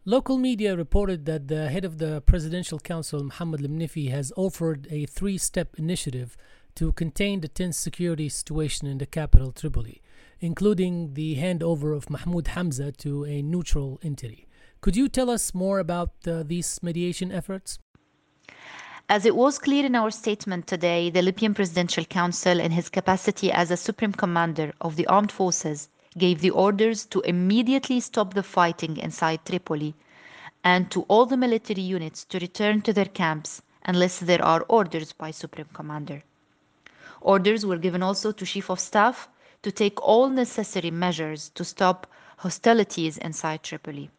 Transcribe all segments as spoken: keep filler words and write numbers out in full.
Local media reported that the head of the Presidential Council, Mohammed al-Mnifi, has offered a three-step initiative to contain the tense security situation in the capital, Tripoli, including the handover of Mahmoud Hamza to a neutral entity. Could you tell us more about uh, these mediation efforts? As it was clear in our statement today, the Libyan Presidential Council, in his capacity as a Supreme Commander of the Armed Forces, gave the orders to immediately stop the fighting inside Tripoli and to all the military units to return to their camps unless there are orders by Supreme Commander. Orders were given also to Chief of Staff to take all necessary measures to stop hostilities inside Tripoli.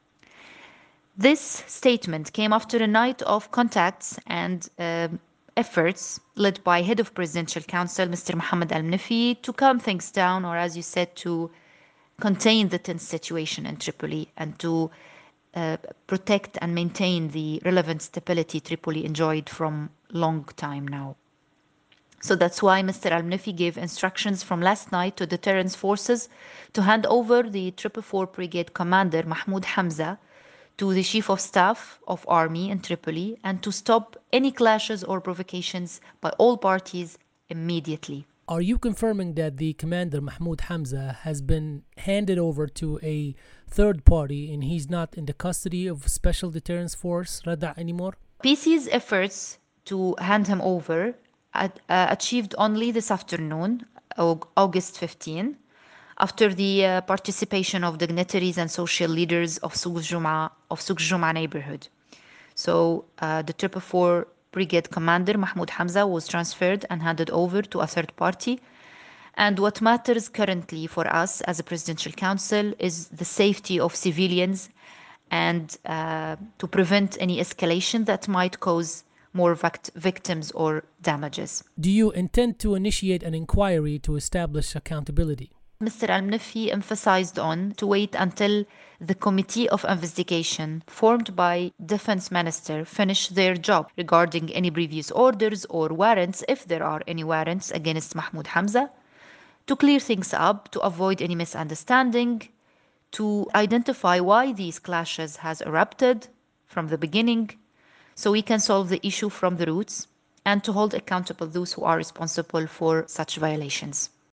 This statement came after a night of contacts and uh, efforts led by Head of Presidential Council, Mister Mohammed al-Mnifi, to calm things down, or as you said, to contain the tense situation in Tripoli and to uh, protect and maintain the relevant stability Tripoli enjoyed from long time now. So that's why Mister al-Mnifi gave instructions from last night to deterrence forces to hand over the triple four Brigade Commander Mahmoud Hamza to the Chief of Staff of Army in Tripoli and to stop any clashes or provocations by all parties immediately. Are you confirming that the commander Mahmoud Hamza has been handed over to a third party and he's not in the custody of Special Deterrence Force Rada anymore? P C's efforts to hand him over uh, achieved only this afternoon, August fifteenth, after the uh, participation of dignitaries and social leaders of Souq Jum'a of Souq Jum'a neighborhood. So uh, the triple four Brigade Commander Mahmoud Hamza was transferred and handed over to a third party. And what matters currently for us as a Presidential Council is the safety of civilians and uh, to prevent any escalation that might cause more vict- victims or damages. Do you intend to initiate an inquiry to establish accountability? Mister al-Mnifi emphasized on to wait until the committee of investigation formed by Defense Minister finish their job regarding any previous orders or warrants, if there are any warrants against Mahmoud Hamza, to clear things up, to avoid any misunderstanding, to identify why these clashes has erupted from the beginning, so we can solve the issue from the roots, and to hold accountable those who are responsible for such violations.